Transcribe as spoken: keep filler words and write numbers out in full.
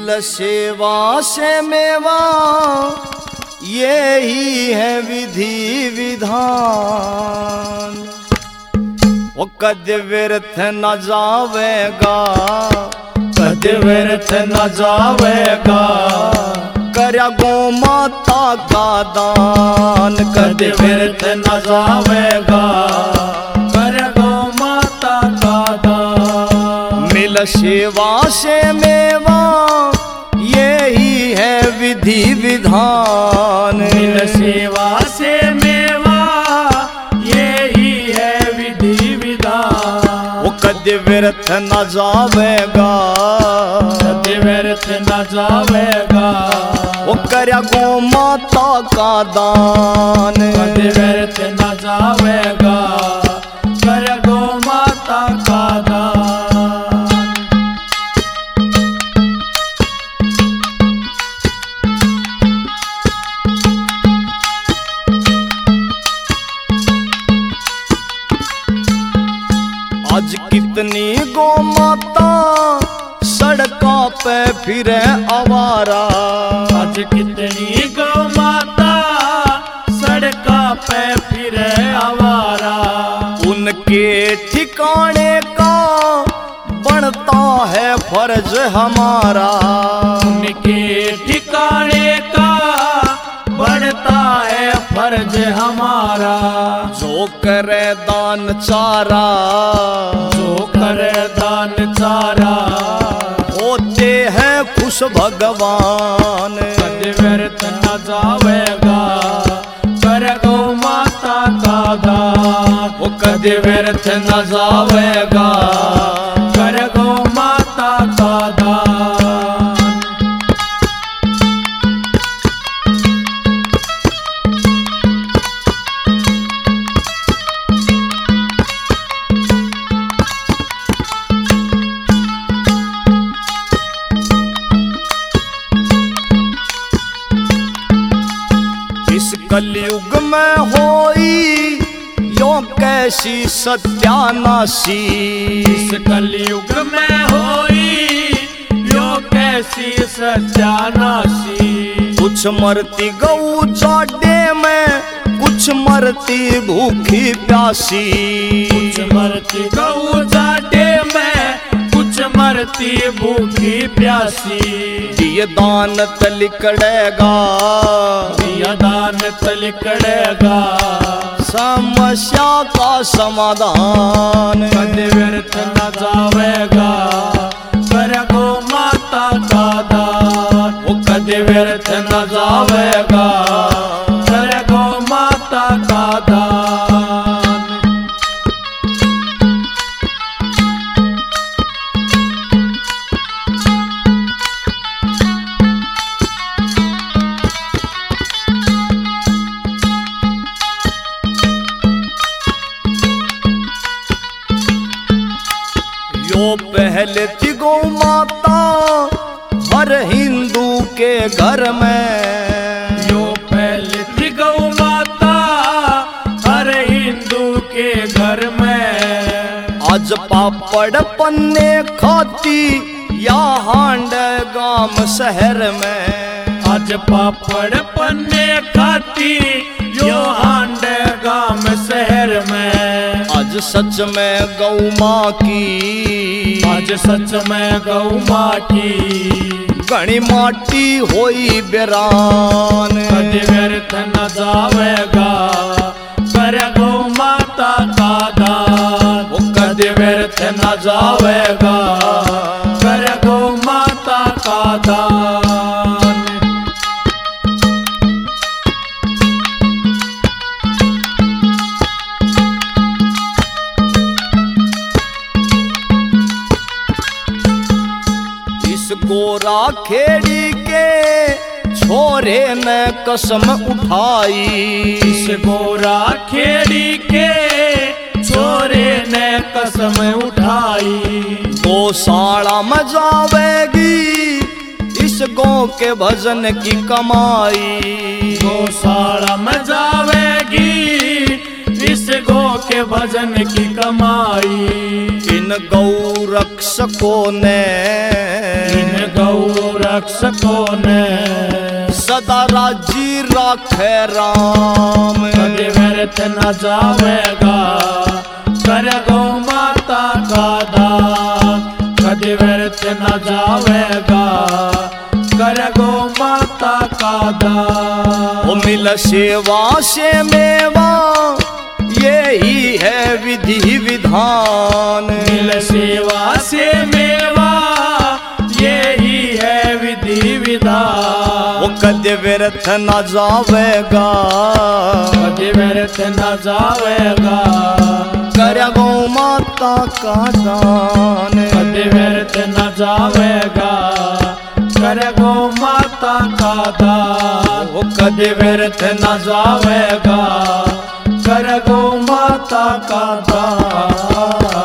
मिल सेवा से मेवा, यही है विधि विधान। वो कद व्यर्थ न जावेगा, कद व्यर्थ न जावेगा, करया गो माता का दान। कद व्यर्थ न जावेगा, करया गो माता का दान। मिल सेवा से मेवा, यही है विधि विधान। मिल सेवा से मेवा, यही है विधि विधान। वो कद व्यर्थ न जावेगा, कद व्यर्थ न जावेगा, वो करया गो माता का दान। कद व्यर्थ न जावेगा, करया गो माता का दान। आज कितनी गौ माता सड़कों पे फिरे आवारा। आज कितनी गौ माता सड़कों पे फिरे आवारा। उनके ठिकाने का बनता है फर्ज हमारा। उनके ठिकाने का बनता है फर्ज हमारा। जो करे दान चारा, जो करे दान चारा, होते हैं खुश भगवान। कद व्यर्थ न जावेगा, करे गो माता का दान। वो कद व्यर्थ न जावेगा, करे गो माता का दान। इस कलयुग में होई यो कैसी सत्यानाशी। इस कलयुग में होई यो कैसी सत्यानाशी। कुछ मरती गऊ जाडे में, कुछ मरती भूखी प्यासी। कुछ मरती गऊ जाडे में, कुछ मरती भूखी प्यासी। ये दान तलिकड़ेगा, ये दान तलिकड़ेगा, समस्या का समाधान। कद व्यर्थ न जावेगा, करे गो माता का दान। वो कद व्यर्थ न जावेगा, करे गो माता का दान। यो पहले थी गौ माता हर हिंदू के घर में। यो पहले थी गौ माता हर हिंदू के घर में। आज पापड़ पन्ने खाती या हांड गांव शहर में। आज पापड़ पन्ने खाती यो हांड गांव शहर में। आज सच में गौ माँ की, आज सच में गौ माँ की, घनी माटी होई बेरान। कद व्यर्थ न जावेगा, करे गौ माता का दान। वो कद व्यर्थ न जावेगा, करे गौ माता का दान। गोरा खेड़ी के छोरे ने कसम उठाई। इस गोरा खेड़ी के छोरे ने कसम उठाई। गौशाला में जावेगी इस गौ के भजन की कमाई। गौशाला में जावेगी इस गौ के भजन की कमाई। इन गौ रक्षकों ने, इन गौ बख्श कोने सदा राजी राखे राम कभी व्यर्थ न जावेगा कर गौ माता का दान कभी व्यर्थ न जावेगा कर गौ माता का दान। ओ मिल सेवा से मेवा यही है विधि विधान मिल सेवा से मेवा यही है विधि विधान। वो कदे व्यर्थ न जावेगा कभी व्यर्थ न जावेगा कर गौ माता का दान कभी व्यर्थ न जावेगा कर गौ माता का दान। वो कभी व्यर्थ न जावेगा कर गौ माता का दान।